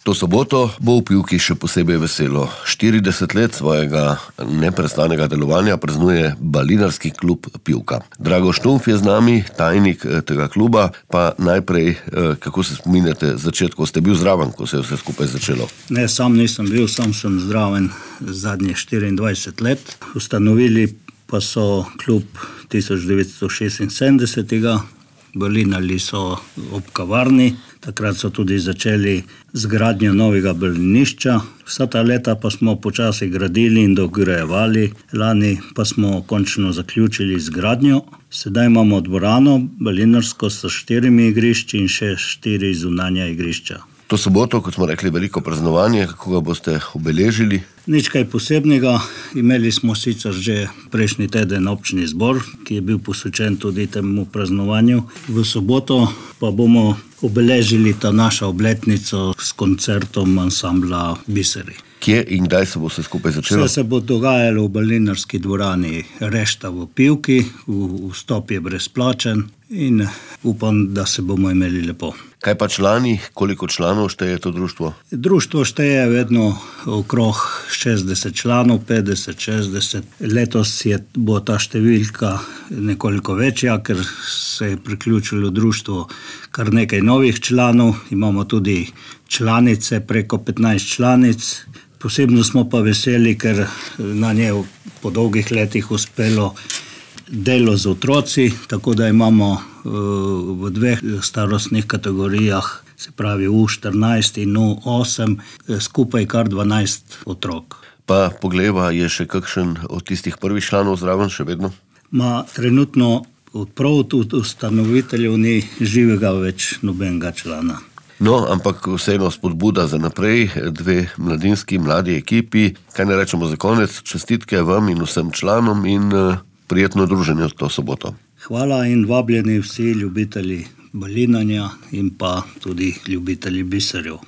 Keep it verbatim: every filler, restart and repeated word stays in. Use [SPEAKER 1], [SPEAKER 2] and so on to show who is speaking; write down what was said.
[SPEAKER 1] To soboto bo v Pivki še posebej veselo. štirideset let svojega neprestanega delovanja praznuje Balinarski klub Pivka. Drago Štumf je z nami, tajnik tega kluba. Pa najprej, kako se spominjate začetkov? Ste bil zraven, ko se je vse skupaj začelo?
[SPEAKER 2] Ne, sam nisem bil, sam sem zraven zadnjih štiriindvajset let. Ustanovili pa so klub tisoč devetsto šestinsedemdesetega. Balinali so ob kavarni. Takrat so tudi začeli z gradnjo novega balinišča. Vsa ta leta pa smo počasi gradili in dograjevali. Lani pa smo končno zaključili z gradnjo. Sedaj imamo dvorano balinarsko s štirimi igrišči in še štiri zunanja igrišča.
[SPEAKER 1] To soboto, kot smo rekli, veliko praznovanje. Kako ga boste obeležili?
[SPEAKER 2] Nič kaj posebnega. Imeli smo sicer že prejšnji teden občni zbor, ki je bil posvečen tudi temu praznovanju. V soboto pa bomo obeležili ta našo obletnico s koncertom ansambla Biseri.
[SPEAKER 1] Kje in kdaj se bo vse skupaj začelo?
[SPEAKER 2] Vse se bo dogajalo v balinarski dvorani Rešta v Pivki. Vstop je brezplačen in upam, da se bomo imeli lepo.
[SPEAKER 1] Kaj pa člani? Koliko članov šteje to društvo?
[SPEAKER 2] Društvo šteje vedno okrog šestdeset članov, petdeset, šestdeset. Letos je, bo ta številka nekoliko večja, ker se je priključilo društvo kar nekaj novih članov. Imamo tudi članice, preko petnajst članic. Posebno smo pa veseli, ker na nje po dolgih letih uspelo delo z otroci, tako da imamo v dveh starostnih kategorijah, se pravi U štirinajst in U osem, skupaj kar dvanajst otrok.
[SPEAKER 1] Pa Poglejva, je še kakšen od tistih prvih članov zraven še vedno?
[SPEAKER 2] Ma, trenutno prav od ustanoviteljev ni živega več nobenega člana.
[SPEAKER 1] No, ampak vseeno spodbuda za naprej, dve mladinski, mladi ekipi. Kaj ne rečemo za konec? Čestitke vam in vsem članom in prijetno druženje to soboto.
[SPEAKER 2] Hvala in vabljeni vsi ljubitelji balinanja in pa tudi ljubitelji biserjev.